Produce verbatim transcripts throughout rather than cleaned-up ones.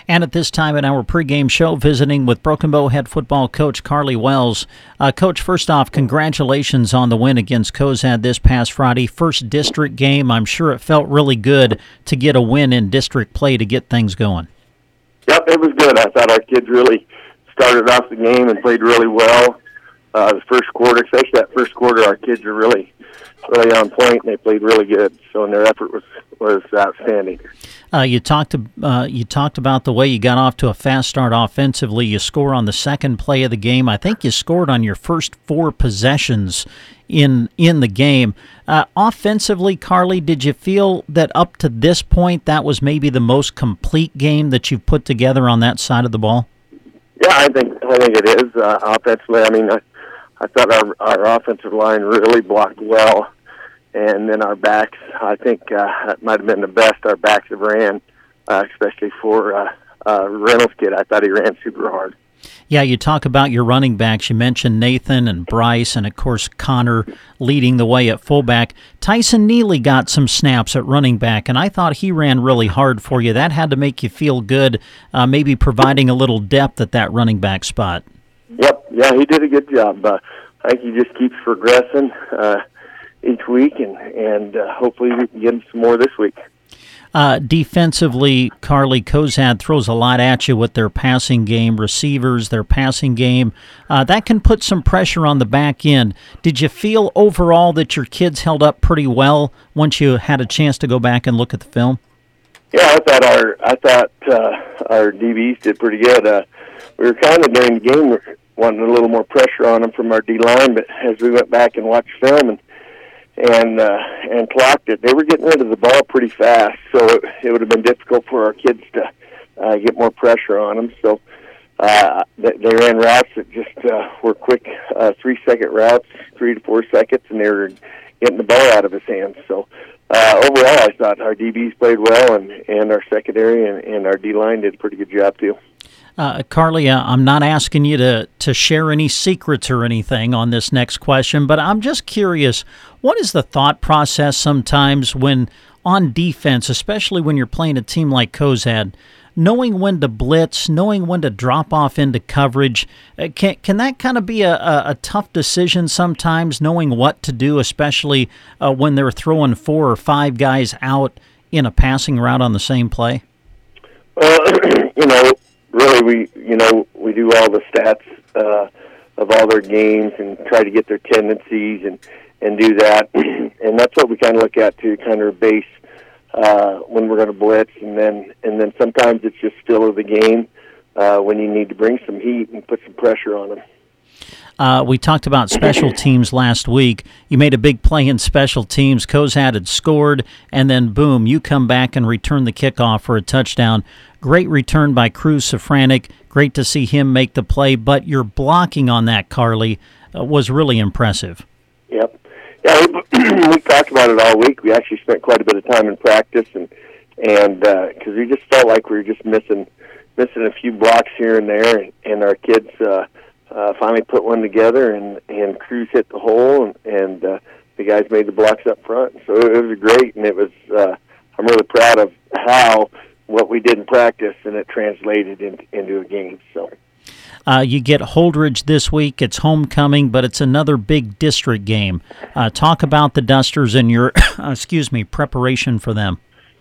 And at this time in our pregame show, visiting with Broken Bow head football coach Carly Wells. Uh, coach, first off, congratulations on the win against Cozad this past Friday. First district game. I'm sure it felt really good to get a win in district play to get things going. Yep, it was good. I thought our kids really started off the game and played really well. Uh, the first quarter, especially that first quarter, our kids are really, really on point, and they played really good. So, and their effort was was outstanding. Uh, you talked uh, you talked about the way you got off to a fast start offensively. You score on the second play of the game. I think you scored on your first four possessions in in the game. Uh, offensively, Carly, did you feel that up to this point that was maybe the most complete game that you've put together on that side of the ball? Yeah, I think I think it is uh, offensively. I mean, I, I thought our our offensive line really blocked well. And then our backs, I think uh, that might have been the best our backs have ran, uh, especially for uh, uh, Reynolds kid. I thought he ran super hard. Yeah, you talk about your running backs. You mentioned Nathan and Bryce and, of course, Connor leading the way at fullback. Tyson Neely got some snaps at running back, and I thought he ran really hard for you. That had to make you feel good, uh, maybe providing a little depth at that running back spot. Yep, yeah, he did a good job. Uh, I think he just keeps progressing uh, each week, and, and uh, hopefully we can get him some more this week. Uh, defensively, Carly, Cozad throws a lot at you with their passing game, receivers, their passing game. Uh, that can put some pressure on the back end. Did you feel overall that your kids held up pretty well once you had a chance to go back and look at the film? Yeah, I thought our I thought uh, our D Bs did pretty good. Uh, we were kind of during the game wanting a little more pressure on them from our D line, but as we went back and watched film and and uh, and clocked it, they were getting rid of the ball pretty fast, so it, it would have been difficult for our kids to uh, get more pressure on them. So uh, they, they ran routes that just uh, were quick, uh, three-second routes, three to four seconds, and they were getting the ball out of his hands. So uh, overall, I thought our D Bs played well, and, and our secondary and, and our D-line did a pretty good job, too. Uh, Carly, uh, I'm not asking you to, to share any secrets or anything on this next question, but I'm just curious, what is the thought process sometimes when on defense, especially when you're playing a team like Cozad, knowing when to blitz, knowing when to drop off into coverage, uh, can can that kind of be a, a, a tough decision sometimes, knowing what to do, especially uh, when they're throwing four or five guys out in a passing route on the same play? Well, you know, really, we you know we do all the stats uh, of all their games and try to get their tendencies and, and do that, and that's what we kind of look at to kind of base uh, when we're going to blitz, and then and then sometimes it's just feel of the game uh, when you need to bring some heat and put some pressure on them. Uh, we talked about special teams last week. You made a big play in special teams. Cozad had scored, and then boom, you come back and return the kickoff for a touchdown. Great return by Cruz Safranek. Great to see him make the play, but your blocking on that, Carly, uh, was really impressive. Yep. Yeah, we, we talked about it all week. We actually spent quite a bit of time in practice, and and because uh, we just felt like we were just missing missing a few blocks here and there, and, and our kids uh, uh, finally put one together, and, and Cruz hit the hole, and, and uh, the guys made the blocks up front. So it was great, and it was uh, I'm really proud of how what we did in practice, and it translated into, into a game. So. Uh, you get Holdridge this week. It's homecoming, but it's another big district game. Uh, talk about the Dusters and your, excuse me, preparation for them.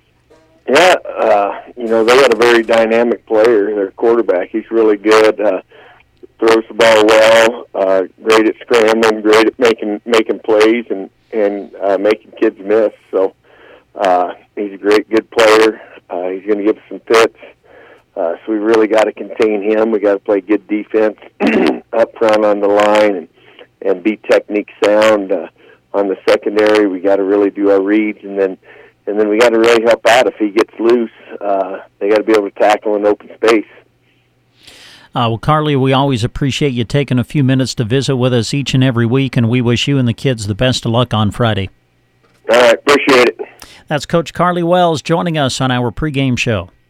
Yeah, uh, you know, they got a very dynamic player, their quarterback. He's really good, uh, throws the ball well, uh, great at scrambling, great at making making plays and, and uh, making kids miss. So uh, he's a great, good player. Uh, he's going to give us some fits. Uh, so we really got to contain him. We got to play good defense up front on the line and, and be technique sound uh, on the secondary. We got to really do our reads, and then and then we got to really help out if he gets loose. Uh, they got to be able to tackle in open space. Uh, well, Carly, we always appreciate you taking a few minutes to visit with us each and every week, and we wish you and the kids the best of luck on Friday. All right, appreciate it. That's Coach Carly Wells joining us on our pregame show.